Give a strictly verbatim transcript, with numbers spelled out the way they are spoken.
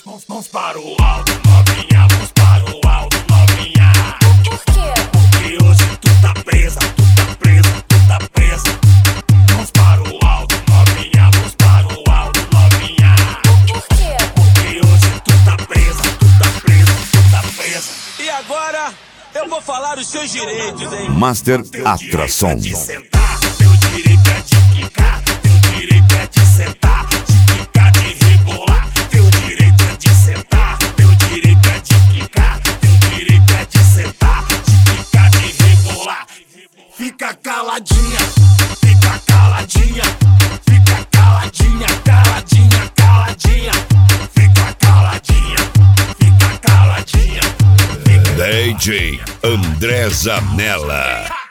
Mãos, mãos para o alto, novinha, mãos para o alto, novinha. Por quê? Porque hoje tu tá presa, tu tá presa, tu tá presa. Mãos para o alto, novinha, mãos para o alto, novinha. Por quê? Porque hoje tu tá presa, tu tá presa, tu tá presa. E agora eu vou falar os seus direitos, hein? Master Atração. De sentar, teu direito é de quicar, teu direito é de sentar, de quicar, de rebolar. Teu direito é de sentar, teu direito é de quicar, teu direito é de sentar, de quicar, de rebolar. Fica caladinha, fica caladinha, fica caladinha, caladinha, caladinha. Fica caladinha, fica caladinha. D J André Zanella.